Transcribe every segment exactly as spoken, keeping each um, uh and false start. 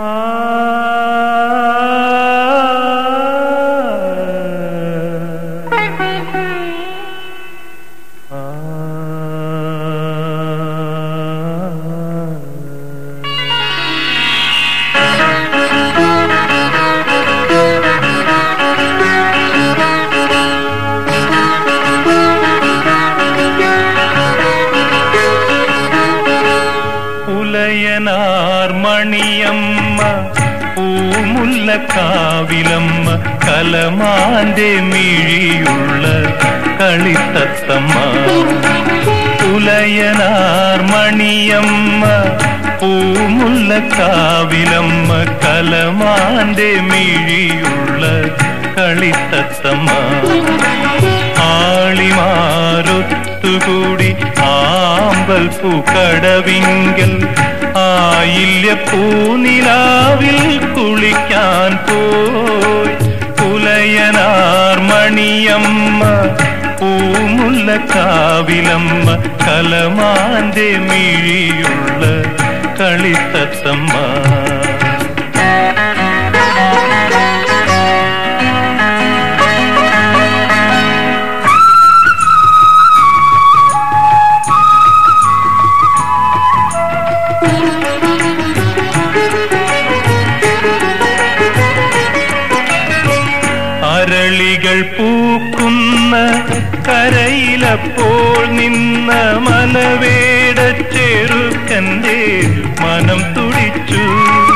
മണിയമ്മ പൂമുല്ലക്കാവിലമ്മ കലമാന്റെ മിഴിയുള്ള കളിത്തത്തമ്മ പുലയനാർ മണിയമ്മ പൂമുല്ലക്കാവിലമ്മ കലമാന്റെ മിഴിയുള്ള കളിത്തത്തമ്മ ആളിമാരൊത്തുകൂടി ആമ്പൽ പൂക്കടവിങ്കൽ ആയില്യ പൂനിലാവിൽ കുളിക്കാൻ പോയി പുലയനാർ മണിയമ്മ പൂമുല്ലക്കാവിലമ്മ കലമാന്റെ മിഴിയുള്ള കളിത്തത്തമ്മ അരളികൾ പൂക്കുന്ന കരയിലപ്പോൾ നിന്ന മലവേട ചെറുക്കന്റെ മനം തുടിച്ചു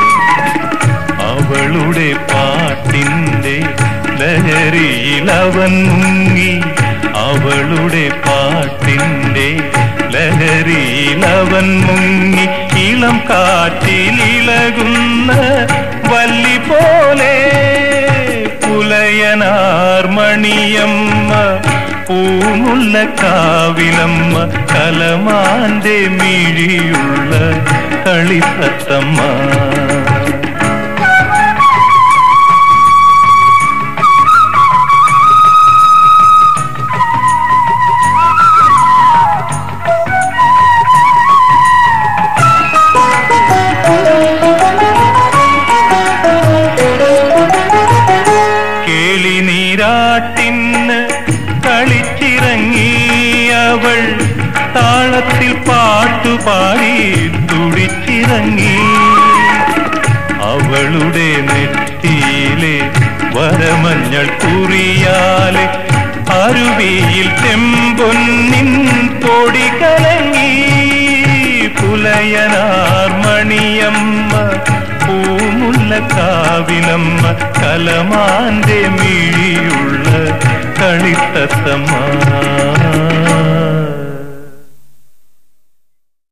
അവളുടെ പാട്ടിന്റെ ലഹരിയിൽ അവൻ മുങ്ങി അവളുടെ പാട്ടിന്റെ ലഹരിയിൽ അവൻ മുങ്ങി ഇളം കാറ്റിലിളകുന്ന വല്ലി പോലെ പുലയനാർ മണിയമ്മ പൂമുല്ലക്കാവിലമ്മ കലമാന്റെ മിഴിയുള്ള കളിത്തത്തമ്മ നീരാട്ടിന് കളിച്ചിറങ്ങി അവൾ താളത്തിൽ പാട്ടുപാടി തുടിച്ചിറങ്ങി അവളുടെ നെറ്റിയിലെ വരമഞ്ഞൾ കുറിയാലെ അരുവിയിൽ ചെമ്പൊന്നിൻ പൊടി കലങ്ങി പുലയനാർ മണിയമ്മ പൂമുല്ലക്കാവിലമ്മ കലമാന്റെ മിഴിയുള്ള കളിത്തത്തമ്മ